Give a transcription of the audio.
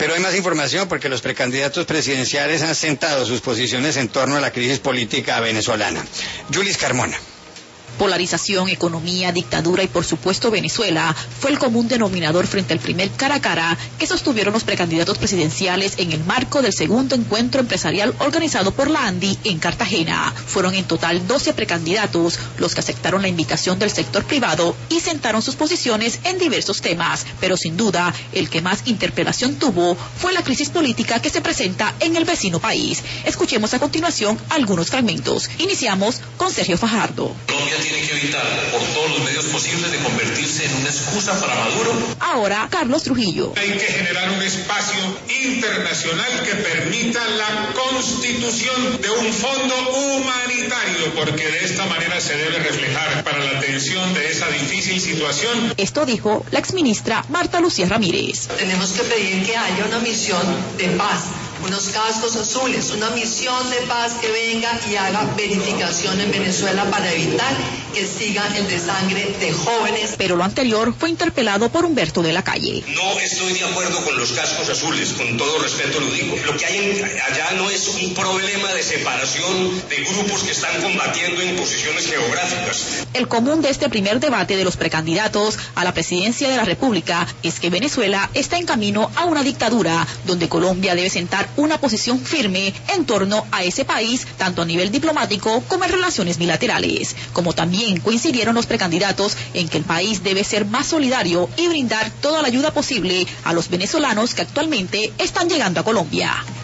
Pero hay más información porque los precandidatos presidenciales han sentado sus posiciones en torno a la crisis política venezolana. Yulis Carmona. Polarización, economía, dictadura y por supuesto Venezuela fue el común denominador frente al primer cara a cara que sostuvieron los precandidatos presidenciales en el marco del segundo encuentro empresarial organizado por la ANDI en Cartagena. Fueron en total 12 precandidatos los que aceptaron la invitación del sector privado y sentaron sus posiciones en diversos temas, pero sin duda el que más interpelación tuvo fue la crisis política que se presenta en el vecino país. Escuchemos a continuación algunos fragmentos. Iniciamos con Sergio Fajardo. Tiene que evitar por todos los medios posibles de convertirse en una excusa para Maduro. Ahora, Carlos Trujillo. Hay que generar un espacio internacional que permita la constitución de un fondo humanitario, porque de esta manera se debe reflejar para la atención de esa difícil situación. Esto dijo la exministra Marta Lucía Ramírez. Tenemos que pedir que haya una misión de paz, unos cascos azules, una misión de paz que venga y haga verificación en Venezuela para evitar que siga el desangre de jóvenes. Pero lo anterior fue interpelado por Humberto de la Calle. No estoy de acuerdo con los cascos azules, con todo respeto lo digo. Lo que hay allá no es un problema de separación de grupos que están combatiendo en posiciones geográficas. El común de este primer debate de los precandidatos a la presidencia de la República es que Venezuela está en camino a una dictadura, donde Colombia debe sentar una posición firme en torno a ese país, tanto a nivel diplomático como en relaciones bilaterales. Como también coincidieron los precandidatos en que el país debe ser más solidario y brindar toda la ayuda posible a los venezolanos que actualmente están llegando a Colombia.